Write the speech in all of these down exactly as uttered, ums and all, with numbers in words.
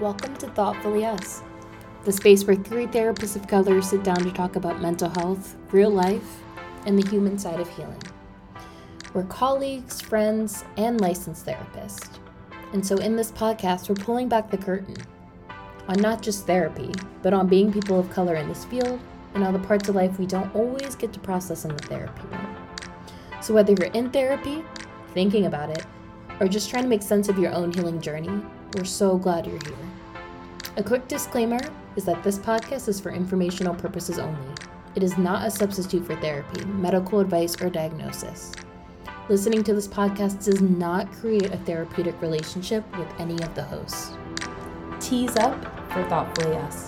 Welcome to Thoughtfully Us, the space where three therapists of color sit down to talk about mental health, real life, and the human side of healing. We're colleagues, friends, and licensed therapists. And so in this podcast, we're pulling back the curtain on not just therapy, but on being people of color in this field and on the parts of life we don't always get to process in the therapy room. So whether you're in therapy, thinking about it, or just trying to make sense of your own healing journey, we're so glad you're here. A quick disclaimer is that this podcast is for informational purposes only. It is not a substitute for therapy, medical advice, or diagnosis. Listening to this podcast does not create a therapeutic relationship with any of the hosts. Tease up for Thoughtfully Us.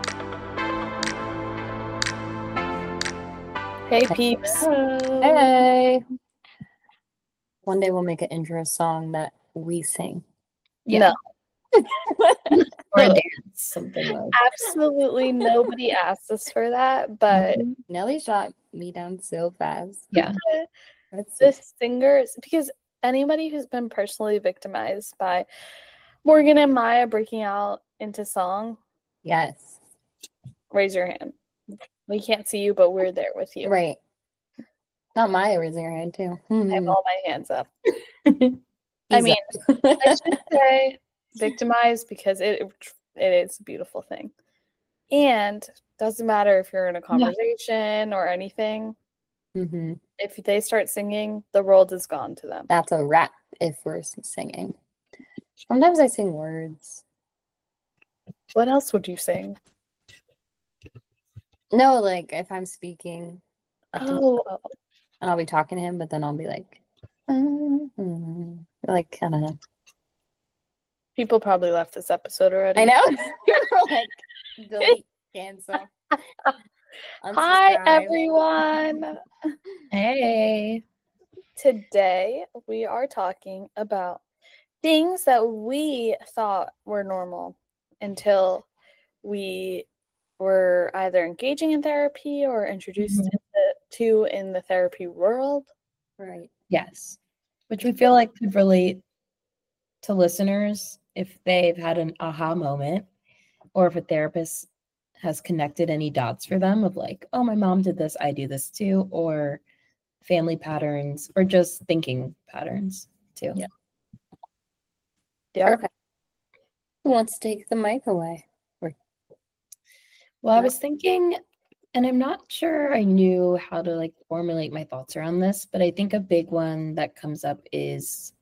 Hey peeps. Hello. Hey. One day we'll make an intro song that we sing. Yeah. No. Or a dance, something like that. Absolutely nobody asked us for that, but Nelly shot me down so fast. Yeah. That's the singers, because anybody who's been personally victimized by Morgan and Maya breaking out into song, yes. raise your hand. We can't see you, but we're there with you. Right. Not Maya raising her hand too. I have all my hands up. Ease I mean, up. I should say victimized because it it is a beautiful thing. And doesn't matter if you're in a conversation or anything. Mm-hmm. If they start singing, the world is gone to them. That's a wrap if we're singing. Sometimes I sing words. What else would you sing? No, like if I'm speaking, Oh, and I'll be talking to him, but then I'll be like, mm-hmm. like kind of. people probably left this episode already. I know. You're like, delete, cancel. Hi, Unsubscribe. everyone. Hey. Today, we are talking about things that we thought were normal until we were either engaging in therapy or introduced Mhm. into, to in the therapy world. Right. Yes. Which we feel like could relate to listeners if they've had an aha moment or if a therapist has connected any dots for them of like, oh, my mom did this, I do this too, or family patterns or just thinking patterns too. Yeah. Yeah. Perfect. Who wants to take the mic away? Or- Well, I was thinking, and I'm not sure I knew how to like formulate my thoughts around this, but I think a big one that comes up is,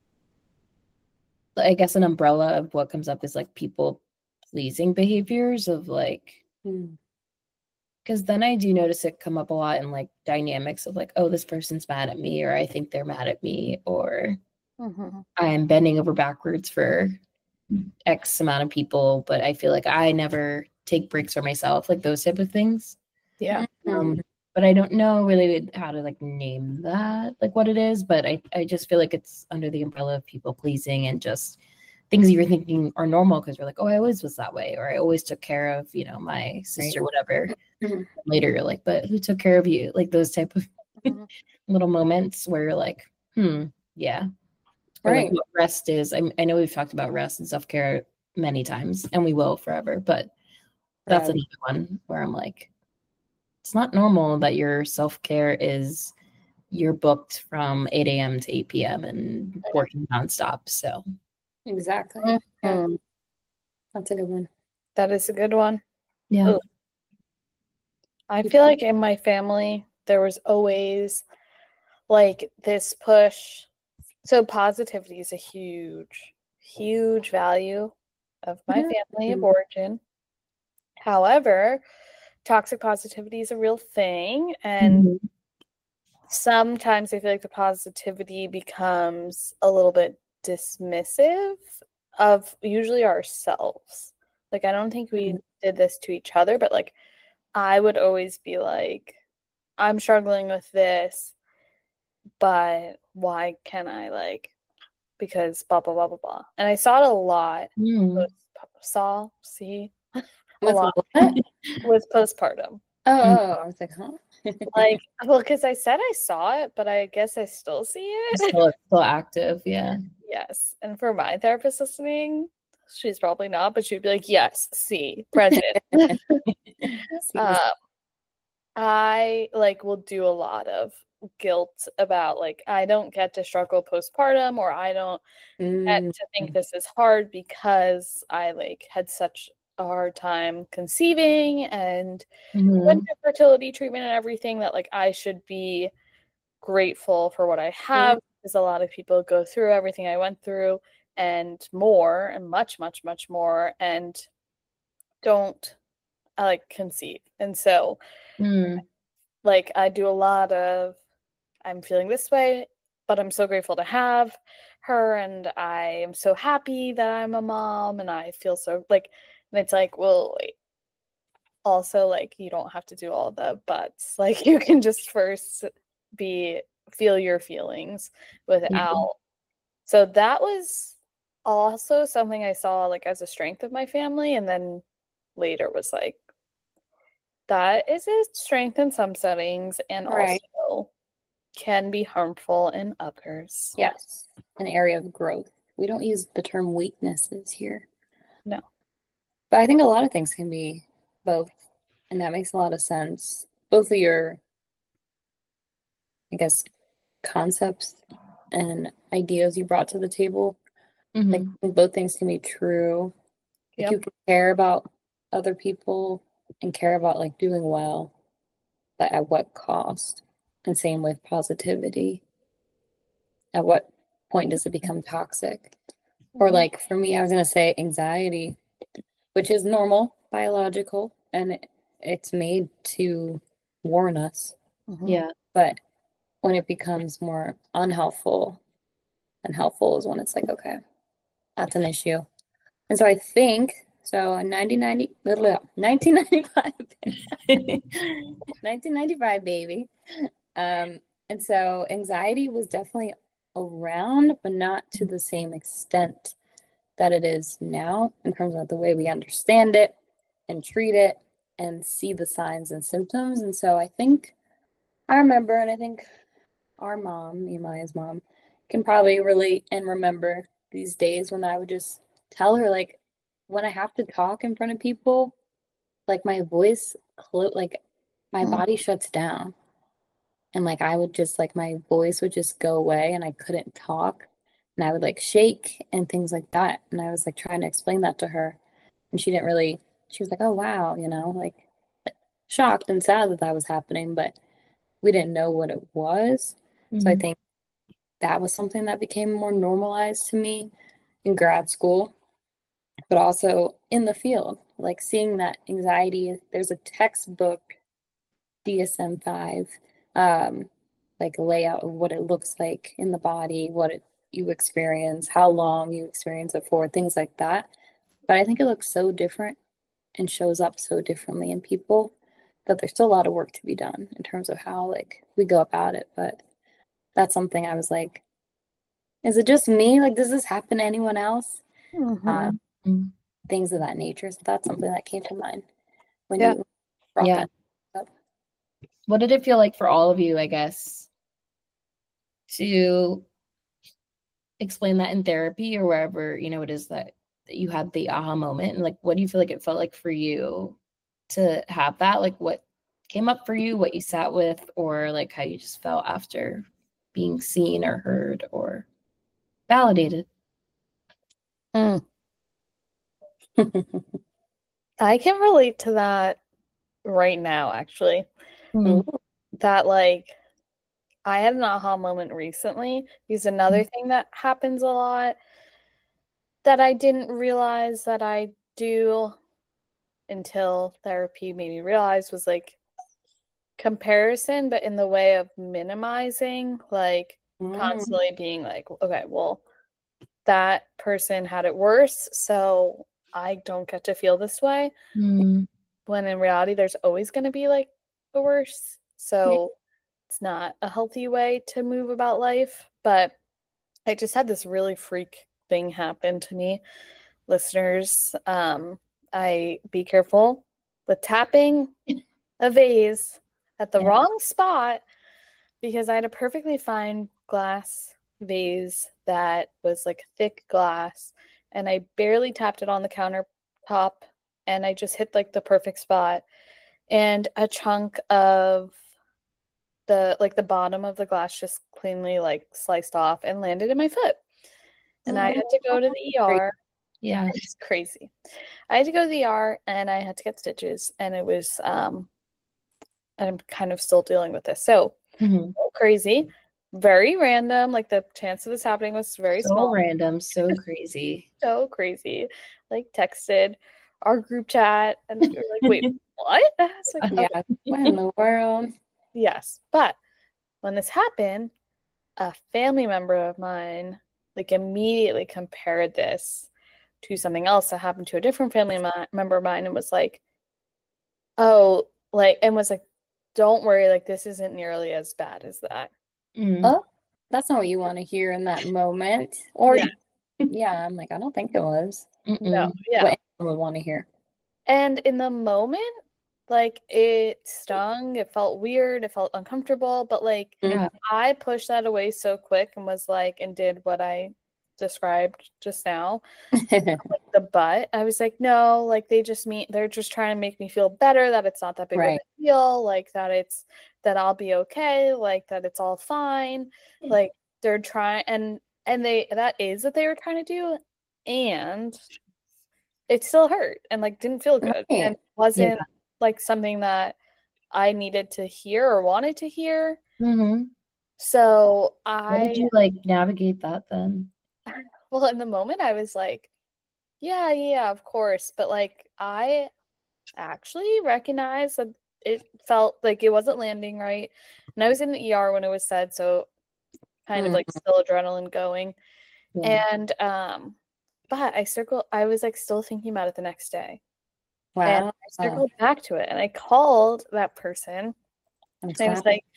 I guess an umbrella of what comes up is like people pleasing behaviors of like, Hmm. because then I do notice it come up a lot in like dynamics of like, oh, this person's mad at me, or I think they're mad at me, or Mhm. I'm bending over backwards for X amount of people, but I feel like I never take breaks for myself, like those type of things. Yeah. Um, but I don't know really how to like name that, like what it is, but I, I just feel like it's under the umbrella of people pleasing and just things you're thinking are normal because you're like, oh, I always was that way, or I always took care of, you know, my sister, Right. whatever. Mhm. Later you're like, but who took care of you? Like those type of Mhm. little moments where you're like, hmm, yeah. Or like Right. what rest is. I, I know we've talked about rest and self-care many times, and we will forever, but that's Yeah. another one where I'm like, it's not normal that your self-care is you're booked from eight a.m. to eight p.m. and working nonstop. So Exactly. Yeah. Mhm. That's a good one. That is a good one. yeah. Oh. I feel like in my family, there was always like this push. So positivity is a huge, huge value of my Mhm. family of Mhm. origin. However, toxic positivity is a real thing. And Mhm. sometimes I feel like the positivity becomes a little bit dismissive of usually ourselves. Like, I don't think we did this to each other, but like, I would always be like, I'm struggling with this, but why can I like, because blah, blah, blah, blah, blah. And I saw it a lot. Mm. Post- saw, see, a With lot what? with postpartum. Oh, oh, I was like, huh? Like, well, because I said I saw it, but I guess I still see it. Still, still active. Yeah. Yes. And for my therapist listening, She's probably not, but she'd be like, yes, see, present. uh, I like will do a lot of guilt about like I don't get to struggle postpartum, or I don't get Mm. to think this is hard because I like had such a hard time conceiving and Mhm. went to fertility treatment and everything, that like I should be grateful for what I have, because a lot of people go through everything I went through and more, and much, much, much more, and don't I like conceive. And so Mm. like I do a lot of I'm feeling this way, but I'm so grateful to have her, and I am so happy that I'm a mom, and I feel so like, and it's like, well, wait. Also, like, you don't have to do all the buts. Like, you can just first be feel your feelings without. So that was also something I saw like as a strength of my family, and then later was like, that is a strength in some settings, and Right. also can be harmful in others. Yes, an area of growth. We don't use the term weaknesses here. No. But I think a lot of things can be both, and that makes a lot of sense. Both of your, I guess, concepts and ideas you brought to the table, like Mhm. both things can be true. Like Yep. you can care about other people and care about like doing well, but at what cost? And same with positivity. At what point does it become toxic? Or like for me, I was gonna say anxiety, which is normal, biological, and it, it's made to warn us. Mhm. Yeah. But when it becomes more unhelpful and helpful is when it's like, okay, that's an issue. And so I think so in nineteen ninety, nineteen ninety-five, nineteen ninety-five, baby. Um, and so anxiety was definitely around, but not to the same extent that it is now in terms of the way we understand it and treat it and see the signs and symptoms. And so I think I remember, and I think our mom, Nehemiah's mom, can probably relate and remember these days when I would just tell her, like, when I have to talk in front of people, like my voice, clo- like my Mhm. body shuts down. And like I would just, like, my voice would just go away and I couldn't talk. And I would like shake and things like that. And I was like trying to explain that to her. And she didn't really, she was like, oh, wow, you know, like shocked and sad that that was happening. But we didn't know what it was. So I Mhm. think that was something that became more normalized to me in grad school, but also in the field, like seeing that anxiety. There's a textbook, D S M five, um, like a layout of what it looks like in the body, what it, you experience, how long you experience it for, things like that. But I think it looks so different and shows up so differently in people that there's still a lot of work to be done in terms of how like we go about it. But that's something I was like, is it just me? Like, does this happen to anyone else? Uh, Mhm. Mhm. things of that nature. So that's something that came to mind when Yeah. you brought Yeah. that up. What did it feel like for all of you, I guess, to explain that in therapy or wherever, you know, it is that, that you had the aha moment? And like, what do you feel like it felt like for you to have that? Like, what came up for you, what you sat with, or like how you just felt after being seen or heard or validated? Mm. I can relate to that right now, actually. Mm. That like I had an aha moment recently, because another thing that happens a lot that I didn't realize that I do until therapy made me realize was like comparison, but in the way of minimizing, like Mm. constantly being like, okay, well, that person had it worse, so I don't get to feel this way. Mm. When in reality, there's always going to be like the worst. So it's not a healthy way to move about life. But I just had this really freak thing happen to me. Listeners, um, I be careful with tapping a vase at the Yeah. wrong spot, because I had a perfectly fine glass vase that was like thick glass, and I barely tapped it on the countertop, and I just hit like the perfect spot, and a chunk of the like the bottom of the glass just cleanly like sliced off and landed in my foot. And I had to go to the E R. Yeah. It's crazy. I had to go to the E R and I had to get stitches, and it was um I'm kind of still dealing with this. So Mhm. crazy, very random. Like the chance of this happening was very So small. random, so crazy. So crazy. Like texted our group chat and we were like, wait, what? I was like, Yeah. okay. What in the world? Yes. But when this happened, a family member of mine like immediately compared this to something else that happened to a different family mi- member of mine and was like, oh, like, and was like, don't worry, like, this isn't nearly as bad as that. Mhm. Oh, that's not what you want to hear in that moment. Or Yeah. yeah, I'm like, I don't think it was. No, Mm-mm. yeah. What anyone would want to hear. And in the moment, like, it stung, it felt weird, it felt uncomfortable, but like, Yeah. I pushed that away so quick and was like, and did what I described just now. The butt, I was like, no, like they just mean they're just trying to make me feel better, that it's not that big Right. of a deal, like that it's that I'll be okay, like that it's all fine. Like they're trying and and they that is what they were trying to do, and it still hurt and like didn't feel good Right. and wasn't like something that I needed to hear or wanted to hear. Mm-hmm. So How I did you like navigate that then? well in the moment I was like, yeah, yeah, of course. But like I actually recognized that it felt like it wasn't landing right. And I was in the E R when it was said, so kind of Mm. like still adrenaline going. Yeah. And um, but I circled I was like still thinking about it the next day. And Wow. I circled back to it and I called that person I'm and I was sorry. like,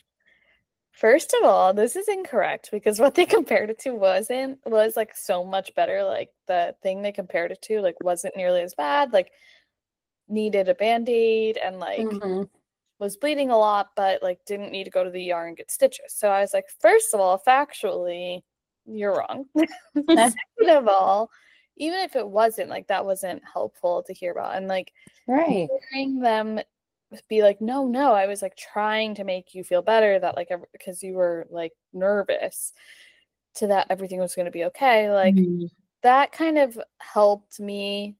first of all, this is incorrect because what they compared it to wasn't was like so much better. Like the thing they compared it to like wasn't nearly as bad. Like needed a band-aid and like Mhm. was bleeding a lot, but like didn't need to go to the E R and get stitches. So I was like, first of all, factually, you're wrong. Second of all, even if it wasn't, like that wasn't helpful to hear about. And like Right. hearing them be like, no, no, I was like trying to make you feel better that like because you were like nervous to that everything was going to be okay. Like Mhm. that kind of helped me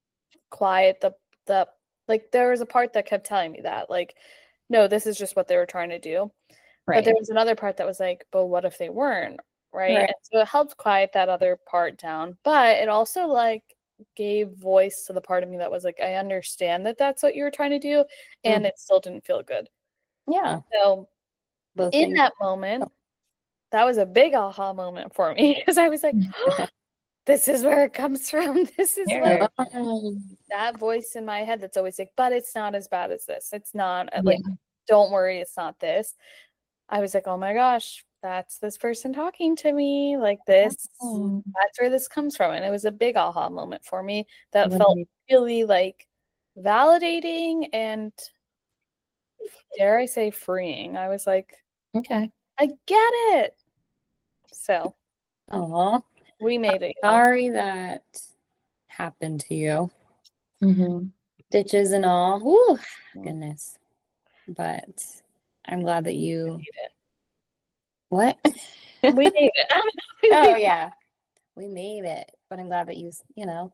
quiet the the like there was a part that kept telling me that like no, this is just what they were trying to do. But there Right. was another part that was like, but what if they weren't, right? Right. And so it helped quiet that other part down, but it also like gave voice to the part of me that was like, I understand that that's what you were trying to do, and Mhm. it still didn't feel good. Yeah. So Both in things. that moment, that was a big aha moment for me because I was like, this is where it comes from. This is where Oh. that voice in my head that's always like, but it's not as bad as this. It's not uh, Yeah. like, don't worry, it's not this. I was like, oh my gosh, that's this person talking to me. Like this, Oh. that's where this comes from. And it was a big aha moment for me that Right. felt really like validating and dare I say freeing. I was like, Okay. I get it. So Aw. we made it. y'all. Sorry that happened to you. Mm-hmm. Stitches and all. Whew, Mm. goodness. But I'm glad that We you made it. what? We made it. Oh yeah. We made it. But I'm glad that you, you know,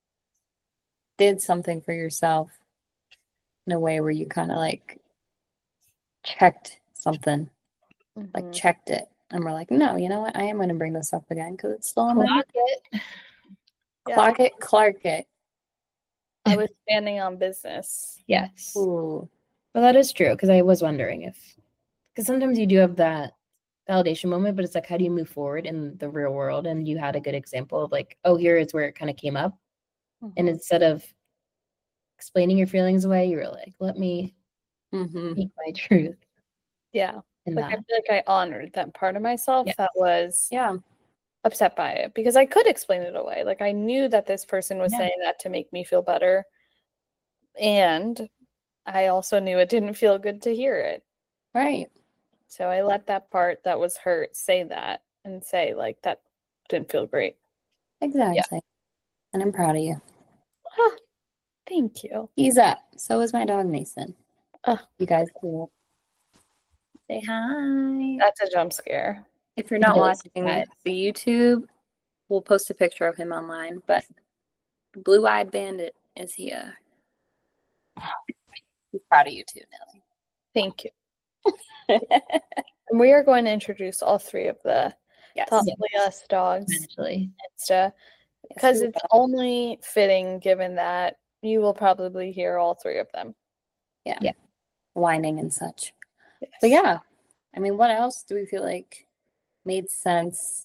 did something for yourself in a way where you kind of like checked something, like Mhm. checked it. And we're like, no, you know what? I am going to bring this up again because it's still on my Clock it. Yeah. Clock it, Clark it. I was standing on business. Yes. Ooh. Well, that is true because I was wondering if, because sometimes you do have that validation moment, but it's like, how do you move forward in the real world? And you had a good example of like, oh, here is where it kind of came up. And Mhm. instead of explaining your feelings away, you were like, let me Mm-hmm. speak my truth Yeah. in Like I that. feel like I honored that part of myself Yes. that was Yeah. upset by it because I could explain it away. Like I knew that this person was Yeah. saying that to make me feel better. And I also knew it didn't feel good to hear it. Right. So I let that part that was hurt say that and say like that didn't feel great. Exactly. And I'm proud of you. Huh, thank you. He's up. So is my dog Mason. Oh. You guys cool. Say hi. That's a jump scare. If you're not It is. watching the YouTube, we'll post a picture of him online. But the blue-eyed bandit is here. He's proud of you too, Nelly. Thank you. And we are going to introduce all three of the Yes. Thoughtfully Us dogs Eventually. Insta because it's only fitting given that you will probably hear all three of them. Yeah. Yeah. Whining and such. Yes. But yeah, I mean, what else do we feel like made sense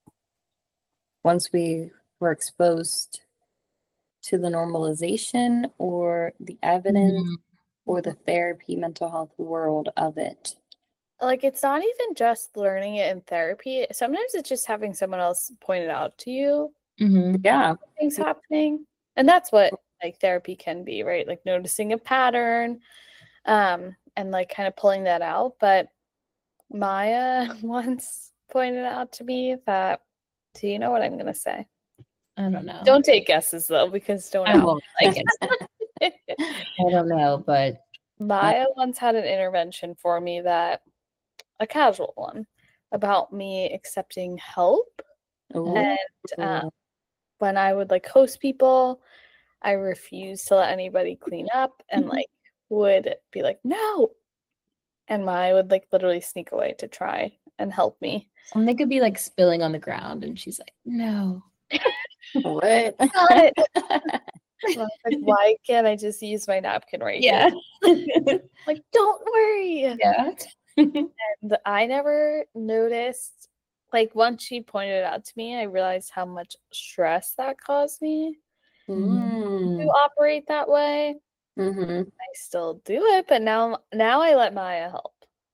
once we were exposed to the normalization or the evidence Mhm. or the therapy mental health world of it? Like, it's not even just learning it in therapy. Sometimes it's just having someone else point it out to you, Mhm. Yeah. things happening. And that's what like therapy can be, right? Like noticing a pattern, um, and like kind of pulling that out. But Maya once pointed out to me that, do you know what I'm gonna say? I don't know. Don't take guesses though, because don't I out won't. I guess. I don't know, but Maya once had an intervention for me that a casual one about me accepting help. Ooh. And um, when I would like host people, I refused to let anybody clean up and like would be like, no. And Maya would like literally sneak away to try and help me. something could be like spilling on the ground, and she's like, "No." What? But I was like, why can't I just use my napkin right Yeah. here? Like, don't worry. Yeah. And I never noticed, like, once she pointed it out to me, I realized how much stress that caused me Mm. to operate that way. Mm-hmm. I still do it, but now now I let Maya help.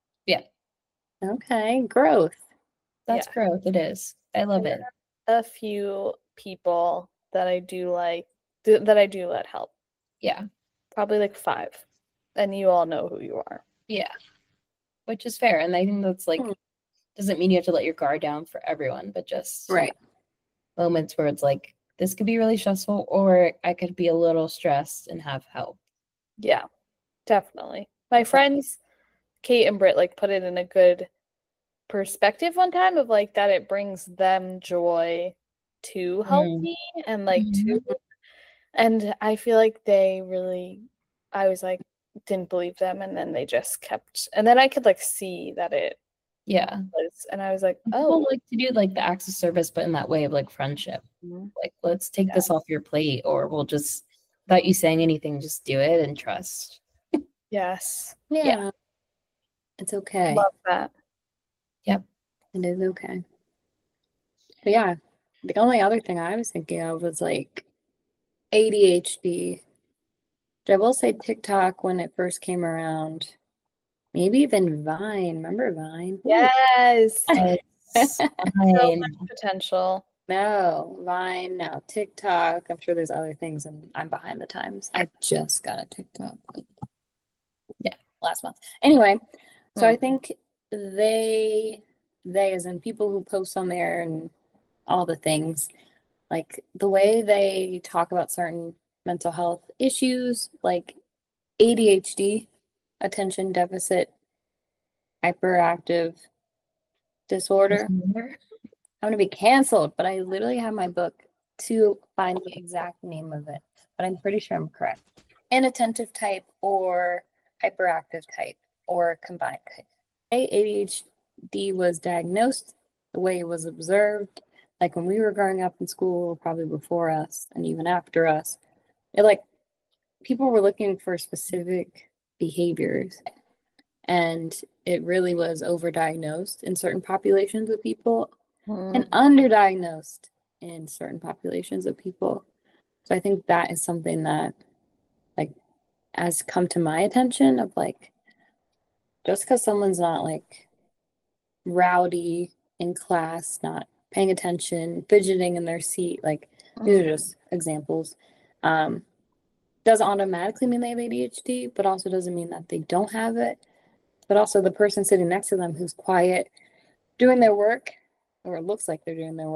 Okay, growth. That's Yeah. growth. It is. I love it. A few people that I do like th- that I do let help. Yeah. Probably like five. And you all know who you are. Yeah. Which is fair. And I think that's like, Hmm. doesn't mean you have to let your guard down for everyone, but just Right. moments where it's like, this could be really stressful, or I could be a little stressed and have help. Yeah, definitely. My friends, Kate and Britt, like put it in a good perspective one time of like that it brings them joy to help Mm. me and like to Mhm. and I feel like they really I was like didn't believe them and then they just kept and then I could like see that it Yeah. was and I was like, People oh, like to do like the acts of service, but in that way of like friendship. mhm. Like, let's take this off your plate, or we'll just, without you saying anything, just do it and trust. Yes. Yeah. It's okay. Love that. It is okay. But yeah, the only other thing I was thinking of was like A D H D. I will say TikTok when it first came around. Maybe even Vine. Remember Vine? Yes. It's So fine. much potential. No, Vine, no, TikTok. I'm sure there's other things, and I'm behind the times. I just got a TikTok. like, Yeah. Last month. Anyway, so I Hmm. think they, they as in people who post on there and all the things, like the way they talk about certain mental health issues, like A D H D, attention deficit hyperactive disorder. I'm gonna be canceled, but I literally have my book to find the exact name of it, but I'm pretty sure I'm correct. Inattentive type or hyperactive type or combined type. A D H D was diagnosed the way it was observed, like when we were growing up in school, probably before us and even after us. It like people were looking for specific behaviors, and it really was overdiagnosed in certain populations of people and underdiagnosed in certain populations of people. So I think that is something that like has come to my attention of like just because someone's not like rowdy in class, not paying attention, fidgeting in their seat, like these are just examples. Um, doesn't automatically mean they have A D H D, but also doesn't mean that they don't have it. But also the person sitting next to them who's quiet, doing their work, or it looks like they're doing their work,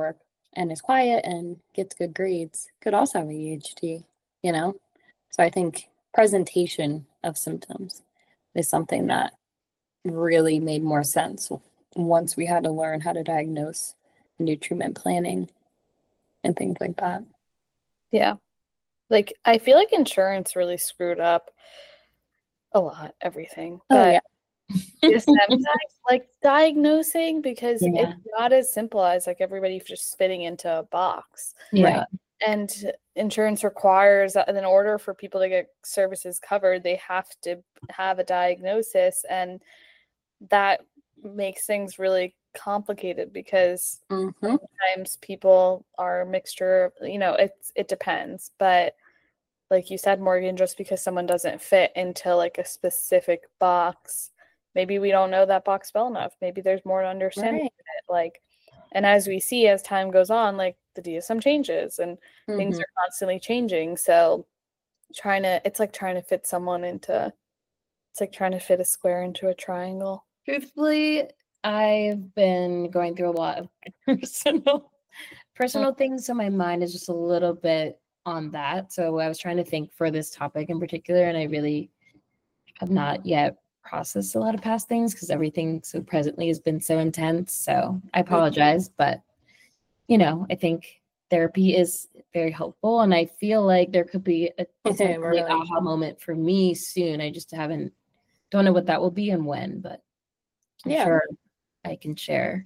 and is quiet and gets good grades could also have A D H D, you know? So I think presentation of symptoms is something that really made more sense once we had to learn how to diagnose and do treatment planning and things like that. Yeah. Like, I feel like insurance really screwed up a lot, everything. Oh, But yeah. sometimes, like, diagnosing, because Yeah. it's not as simple as, like, everybody just spitting into a box. Yeah. And insurance requires that in order for people to get services covered, they have to have a diagnosis, and that makes things really complicated because Mhm. sometimes people are a mixture of, you know, it's it depends. But like you said, Morgan, just because someone doesn't fit into like a specific box, maybe we don't know that box well enough. Maybe there's more to understand Right. it. Like, and as we see as time goes on, like the D S M changes and things Mhm. are constantly changing. So trying to, it's like trying to fit someone into, it's like trying to fit a square into a triangle. Truthfully, I've been going through a lot of personal personal things, so my mind is just a little bit on that. So I was trying to think for this topic in particular, and I really have not yet processed a lot of past things because everything so presently has been so intense. So I apologize, but you know, I think therapy is very helpful, and I feel like there could be a potentially Really. aha moment for me soon. I just haven't don't know what that will be and when, but I'm Yeah. sure I can share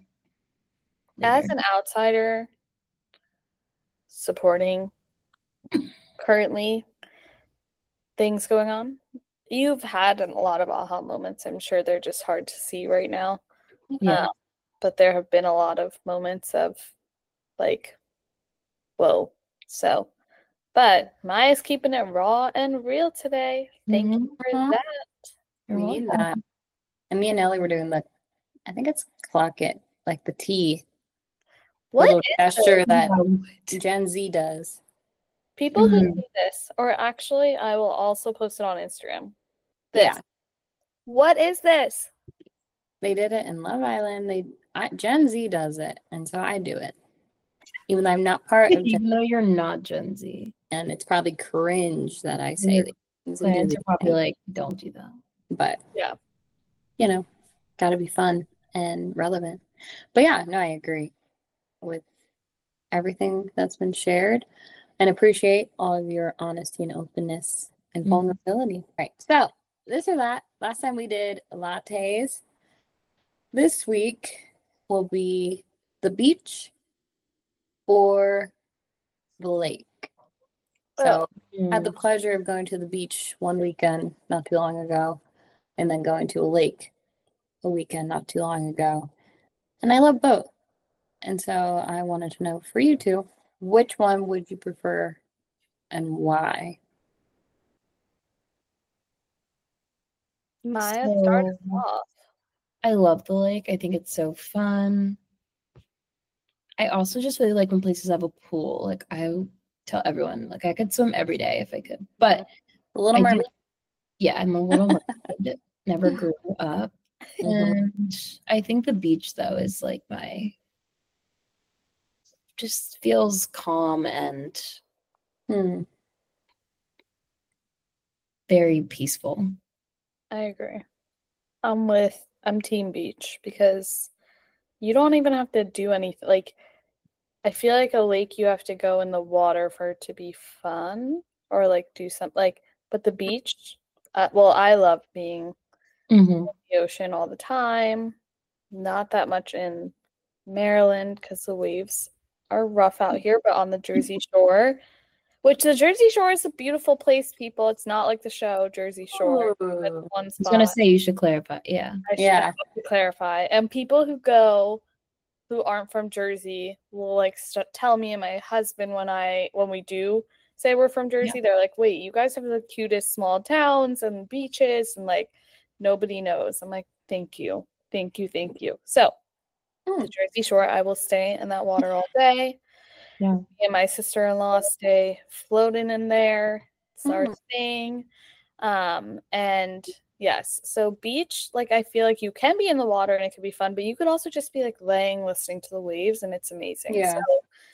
As later. an outsider supporting currently things going on, you've had a lot of aha moments. I'm sure they're just hard to see right now. Yeah. Uh, but there have been a lot of moments of like, whoa. So, but Maya's keeping it raw and real today. Thank Mhm. you for Mhm. that. You're We need welcome. that. And me and Ellie were doing the, I think it's clock it, like the T, the What little is gesture this? that Wow. Gen Z does. People who Mhm. do this, or actually, I will also post it on Instagram. This. Yeah. What is this? They did it in Love Island. They I, Gen Z does it, and so I do it. Even though I'm not part of Gen Even though you're not Gen Z, and it's probably cringe that I say your these things and do parents these are probably things. like, don't do that. But Yeah. you know, gotta be fun and relevant. But yeah, no, I agree with everything that's been shared and appreciate all of your honesty and openness and Mhm. vulnerability. Right. So this or that. Last time we did lattes. This week will be the beach or the lake. So I had the Mm. pleasure of going to the beach one weekend not too long ago, and then going to a lake a weekend not too long ago. And I love both. And so I wanted to know for you two, which one would you prefer and why? Maya So, started off. I love the lake. I think it's so fun. I also just really like when places have a pool. Like I tell everyone, like I could swim every day if I could. But The Little I do, Mermaid. yeah, I'm a little mermaid. Never grew up. Mhm. And I think the beach though is like my just feels calm and Hmm. very peaceful. I agree. I'm with I'm Team Beach because you don't even have to do anything. Like, I feel like a lake you have to go in the water for it to be fun or like do something like, but the beach, uh, well, I love being Mm-hmm. in the ocean all the time. Not that much in Maryland because the waves are rough out here, but on the Jersey Shore, which the Jersey Shore is a beautiful place, people. It's not like the show Jersey Shore. That's Ooh. one I was gonna spot. say you should clarify. Yeah. I should Yeah. have to clarify. And people who go who aren't from Jersey will like st- tell me and my husband when I when we do say we're from Jersey, they're like, "Wait, you guys have the cutest small towns and beaches and like nobody knows." I'm like, "Thank you. Thank you. Thank you." So, Hmm. the Jersey Shore, I will stay in that water all day. Yeah. Me and my sister-in-law stay floating in there. It's our Hmm. thing. Um, and yes, so beach, like I feel like you can be in the water and it could be fun, but you could also just be like laying listening to the waves and it's amazing. Yeah. So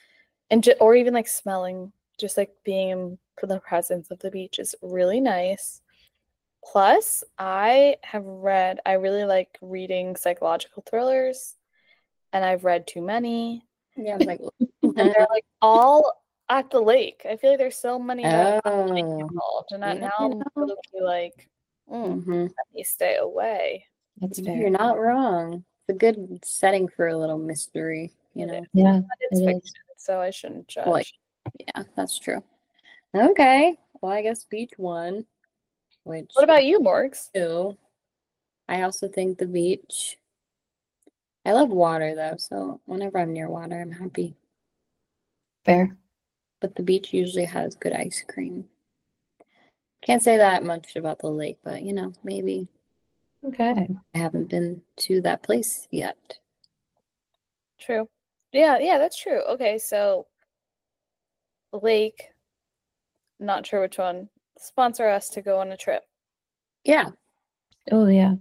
and ju- or even like smelling, just like being in the presence of the beach is really nice. Plus, I have read, I really like reading psychological thrillers, and I've read too many. Yeah, I was like, And they're like all at the lake. I feel like there's so many that are oh, involved, and I- yeah, now you I'm know. really like, mm, Mhm. let me stay away. That's You're fair. not wrong. It's a good setting for a little mystery, you It know. is. Yeah, But it's it fiction, is. so I shouldn't judge. Well, like, yeah, that's true. Okay. Well, I guess beach one, which What about you, Morgs? two. I also think the beach. I love water though, so whenever I'm near water, I'm happy. Fair. But the beach usually has good ice cream. Can't say that much about the lake, but you know, maybe Okay. I haven't been to that place yet. True. Yeah, yeah, that's true. Okay, so lake, not sure which one. Sponsor us to go on a trip, Yeah. Oh, yeah.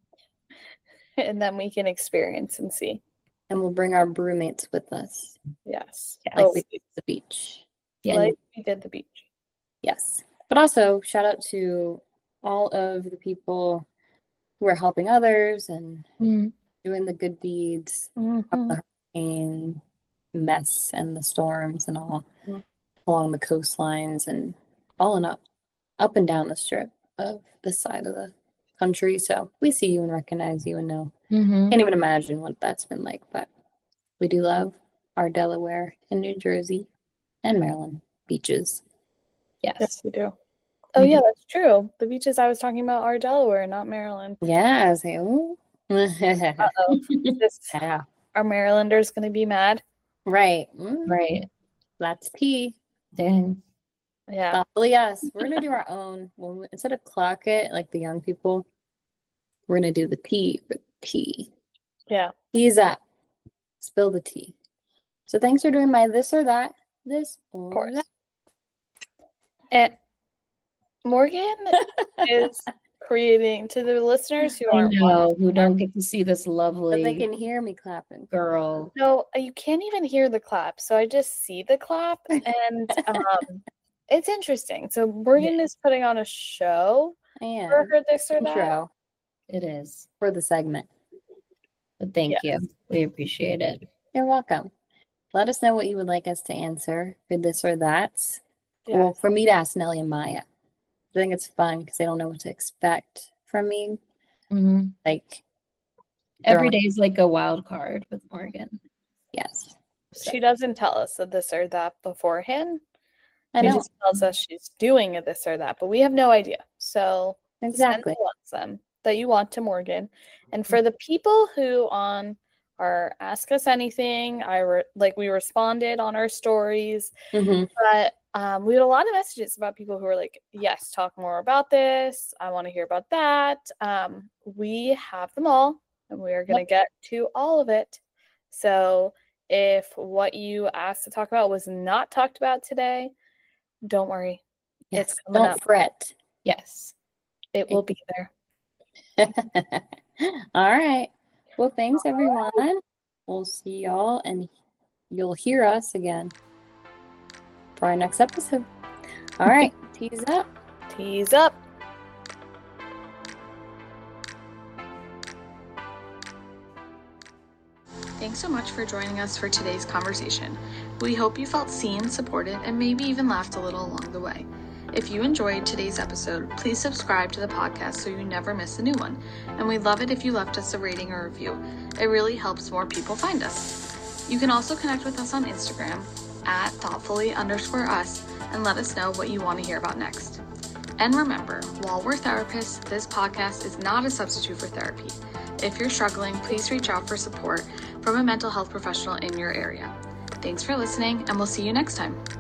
and then we can experience and see. And we'll bring our brewmates with us, Yes. Yes. like Oh, we did the beach. Yeah. like we did the beach. Yes. But also, shout out to all of the people who are helping others and Mhm. doing the good deeds of Mhm. the hurricane mess and the storms and all Mhm. along the coastlines and all and up, up and down the strip of this side of the country. So we see you and recognize you and know. Mhm. Can't even imagine what that's been like, but we do love our Delaware and New Jersey and Maryland beaches. Yes, Yes. we do. Oh, We yeah, do. that's true. The beaches I was talking about are Delaware, not Maryland. Yeah, I was like, ooh. Uh-oh. This, Yeah, are Marylanders going to be mad? right. Mm, Right. That's tea. Dang. Yeah. Thoughtfully, yes. We're gonna do our own. When we, instead of clock it like the young people, we're gonna do the tea for tea. Yeah. Tea's up. Spill the tea. So thanks for doing my this or that. This or Of course. that. And Morgan is creating, to the listeners who I aren't know, who don't get to see this But they lovely can hear me clapping. girl. No, uh, you can't even hear the clap. So I just see the clap, and um, it's interesting. So Morgan is putting on a show for And her this or that. intro It is. for the segment. But thank Yes. you. We appreciate it. You're welcome. Let us know what you would like us to answer for this or that. Yeah. Well, for me to ask Nelly and Maya. I think it's fun because they don't know what to expect from me. Mm-hmm. Like, Every on- day is like a wild card with Morgan. yes. She doesn't tell us a this or that beforehand. I She know. just tells us she's doing a this or that, but we have no idea. So Exactly. send the ones them that you want to Morgan. And for the people who on our Ask Us Anything, I re- like we responded on our stories, Mhm. but um, we had a lot of messages about people who were like, yes, talk more about this. I want to hear about that. Um, we have them all, and we are going to get to all of it. So if what you asked to talk about was not talked about today, don't worry. Yes. It's coming Don't up. fret. Yes. It will be there. All right. Well, thanks everyone. We'll see y'all and you'll hear us again for our next episode. All right. Tease up. Tease up. Thanks so much for joining us for today's conversation. We hope you felt seen, supported, and maybe even laughed a little along the way. If you enjoyed today's episode, please subscribe to the podcast so you never miss a new one. And we'd love it if you left us a rating or review. It really helps more people find us. You can also connect with us on Instagram at thoughtfully underscore us and let us know what you want to hear about next. And remember, while we're therapists, this podcast is not a substitute for therapy. If you're struggling, please reach out for support from a mental health professional in your area. Thanks for listening, and we'll see you next time.